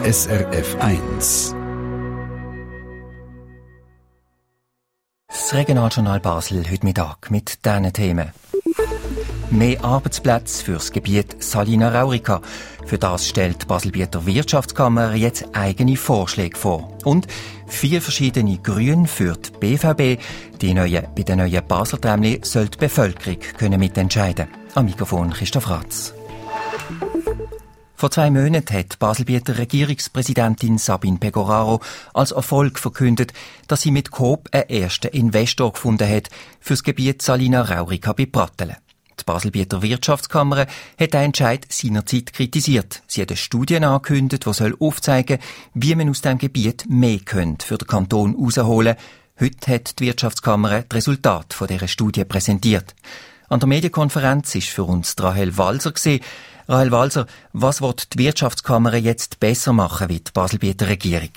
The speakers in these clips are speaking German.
SRF 1. Das Regionaljournal Basel heute Mittag mit diesen Themen. Mehr Arbeitsplätze für das Gebiet Salina Raurica. Für das stellt die Baselbieter Wirtschaftskammer jetzt eigene Vorschläge vor. Und 4 verschiedene Grüne für die BVB. Bei den neuen Basler Tramli soll die Bevölkerung können mitentscheiden. Am Mikrofon Christoph Ratz. Vor 2 Monaten hat die Baselbieter Regierungspräsidentin Sabine Pegoraro als Erfolg verkündet, dass sie mit Coop einen ersten Investor gefunden hat für das Gebiet Salina Raurica bei Pratteln. Die Baselbieter Wirtschaftskammer hat den Entscheid seinerzeit kritisiert. Sie hat eine Studie angekündigt, die aufzeigen soll, wie man aus diesem Gebiet mehr für den Kanton herausholen könnte. Heute hat die Wirtschaftskammer das Resultat von dieser Studie präsentiert. An der Medienkonferenz war für uns Rahel Walser. Rahel Walser, was will die Wirtschaftskammer jetzt besser machen wie die Baselbieter Regierung?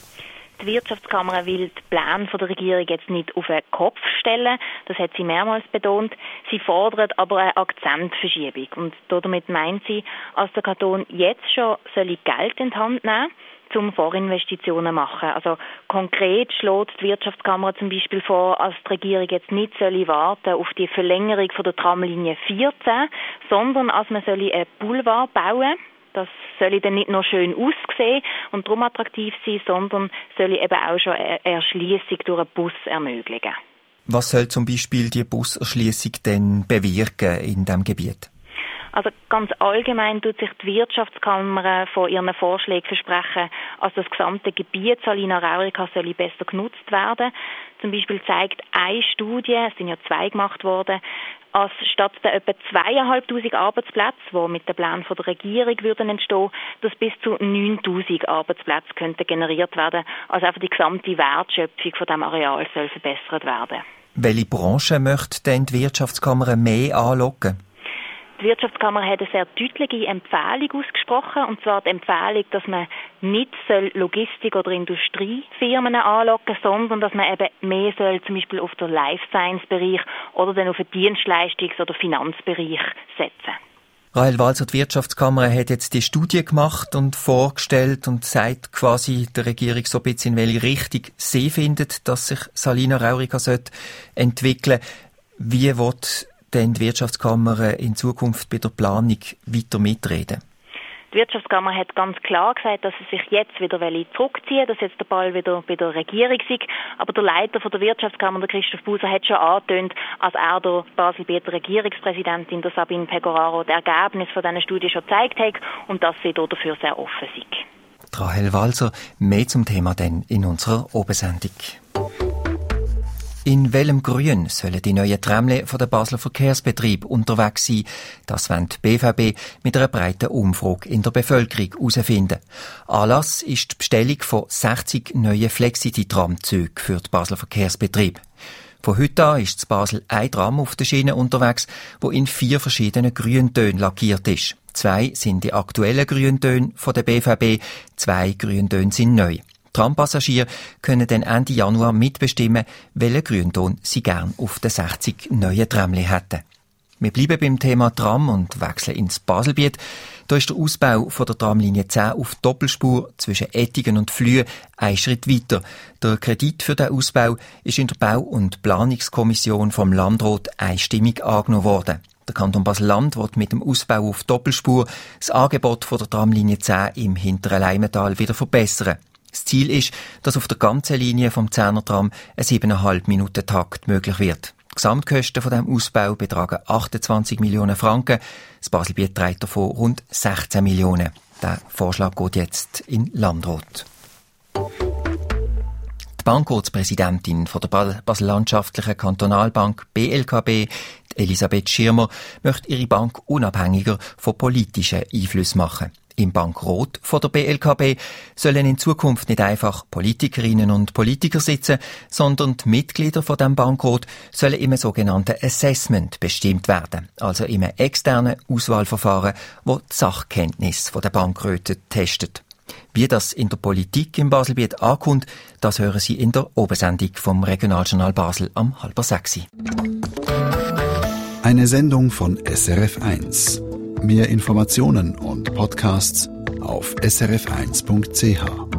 Die Wirtschaftskammer will die Pläne der Regierung jetzt nicht auf den Kopf stellen. Das hat sie mehrmals betont. Sie fordert aber eine Akzentverschiebung. Und damit meint sie, dass der Kanton jetzt schon Geld in die Hand nehmen soll, um Vorinvestitionen zu machen. Also konkret schlägt die Wirtschaftskammer zum Beispiel vor, dass die Regierung jetzt nicht warten auf die Verlängerung von der Tramlinie 14, sondern dass man einen Boulevard bauen soll. Das soll dann nicht nur schön aussehen und darum attraktiv sein, sondern soll eben auch schon eine Erschliessung durch einen Bus ermöglichen. Was soll zum Beispiel die Buserschliessung denn bewirken in diesem Gebiet? Also ganz allgemein tut sich die Wirtschaftskammer von ihren Vorschlägen versprechen, dass das gesamte Gebiet Salina Raurica soll besser genutzt werden. Zum Beispiel zeigt eine Studie, es sind ja 2 gemacht worden, dass statt der etwa 2'500 Arbeitsplätze, die mit dem Plan der Regierung würden entstehen, dass bis zu 9'000 Arbeitsplätze könnten generiert werden. Also einfach die gesamte Wertschöpfung von diesem Areal soll verbessert werden. Welche Branche möchte denn die Wirtschaftskammer mehr anlocken? Die Wirtschaftskammer hat eine sehr deutliche Empfehlung ausgesprochen, und zwar die Empfehlung, dass man nicht Logistik- oder Industriefirmen anlocken soll, sondern dass man eben mehr zum Beispiel auf den Life-Science-Bereich oder dann auf den Dienstleistungs- oder Finanzbereich setzen. Rahel Walser, die Wirtschaftskammer hat jetzt die Studie gemacht und vorgestellt und sagt quasi der Regierung so ein bisschen, in welche Richtung sie findet, dass sich Salina Raurica entwickeln sollte. Wie will denn die Wirtschaftskammer in Zukunft bei der Planung weiter mitreden? Die Wirtschaftskammer hat ganz klar gesagt, dass sie sich jetzt wieder zurückziehen will, dass jetzt der Ball wieder bei der Regierung ist. Aber der Leiter der Wirtschaftskammer, der Christoph Buser, hat schon angetönt, als er der Baselbieter Regierungspräsidentin, der Sabine Pegoraro, das Ergebnis von dieser Studie schon gezeigt hat und dass sie dafür sehr offen sind. Rahel Walser, mehr zum Thema dann in unserer Obersendung. In welchem Grün sollen die neuen Tramle von der Basler Verkehrsbetrieb unterwegs sein? Das wollen die BVB mit einer breiten Umfrage in der Bevölkerung herausfinden. Anlass ist die Bestellung von 60 neuen Flexity-Tramzügen für die Basler Verkehrsbetrieb. Von heute an ist in Basel ein Tram auf der Schiene unterwegs, wo in 4 verschiedenen Grüntönen lackiert ist. 2 sind die aktuellen Grüntöne von der BVB, 2 Grüntöne sind neu. Trampassagiere können dann Ende Januar mitbestimmen, welchen Grünton sie gern auf den 60 neuen Tramli hätten. Wir bleiben beim Thema Tram und wechseln ins Baselbiet. Da ist der Ausbau von der Tramlinie 10 auf Doppelspur zwischen Ettigen und Flüe ein Schritt weiter. Der Kredit für den Ausbau ist in der Bau- und Planungskommission vom Landrat einstimmig angenommen worden. Der Kanton Basel-Land wird mit dem Ausbau auf Doppelspur das Angebot von der Tramlinie 10 im hinteren Leimental wieder verbessern. Das Ziel ist, dass auf der ganzen Linie vom 10er Tram ein 7,5 Minuten Takt möglich wird. Die Gesamtkosten von diesem Ausbau betragen 28 Millionen Franken. Das Baselbiet trägt davon rund 16 Millionen. Der Vorschlag geht jetzt in Landrat. Die Bankrotspräsidentin von der Basel-Landschaftlichen Kantonalbank BLKB, Elisabeth Schirmer, möchte ihre Bank unabhängiger von politischen Einflüssen machen. Im Bankrot von der BLKB sollen in Zukunft nicht einfach Politikerinnen und Politiker sitzen, sondern die Mitglieder von dem Bankrot sollen im sogenannten Assessment bestimmt werden, also im externen Auswahlverfahren, wo die Sachkenntnis der Bankräte testet. Wie das in der Politik im Baselbiet ankommt, das hören Sie in der Obersendung vom Regionaljournal Basel am 5:30. Eine Sendung von SRF 1. Mehr Informationen und Podcasts auf srf1.ch.